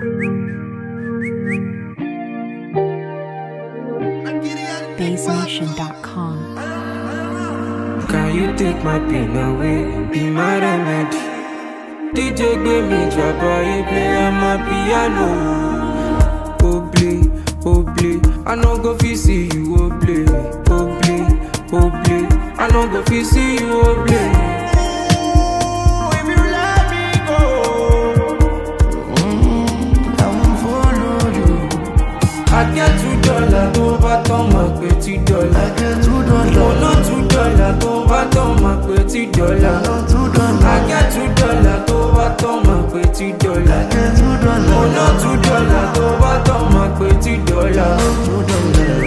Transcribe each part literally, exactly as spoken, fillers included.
Bass Nation dot com. Can you take my pain away? Be my remedy. D J give me trouble, he play on my piano. Oblé, oblé, I no go fit see you oblé, oblé, oblé, I no go fit see you oblé. If you let me go, mm, I won't follow you. I get two dollars over to my petty dollar. I get two dollars. Oh no, two dollars over to my petty dollar. No two dollars. I get two dollars over to my petty dollar. I get two dollars. Oh no, two dollars over to my petty dollar. No two dollars.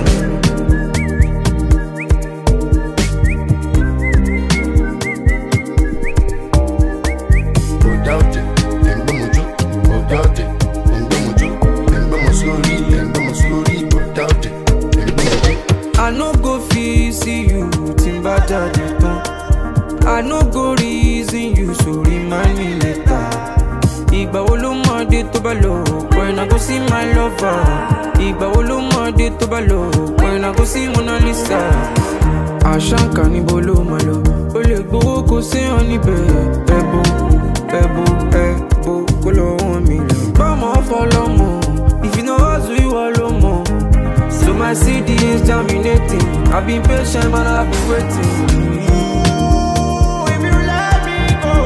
I no go fit see you timba jade tan. I no go reason you, so remind me later. Ìgbà wo ló mọ̀ dé tó bá lọ, when I go see my lover. Ìgbà wo ló mọ̀ dé tó bá lọ, when I go see Mona Lisa. Àṣàǹkà níbo ló máa lọ, ó lè gbowó kó séyàn níbẹ̀. Ẹ̀bù, ẹ̀bù, ẹ̀bù, kó lọ wọ́n mi lọ. Bọ́mọ fọlọ́mọ, if you know hustle, ìwọ ló mọ̀. So my C D is germinating. I've been patient, man, I've been waiting. If you let me go,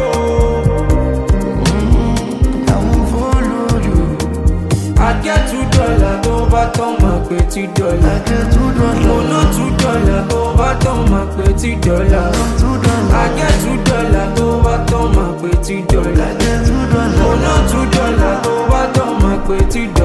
mm, I won't follow you. I get two dollars over to my petty dollar. I get two dollars. Oh no, two dollars over to my petty dollar. No two dollars. I get two dollars over to my petty dollar. I get two dollars. Oh no, two dollars over to my petty dollar.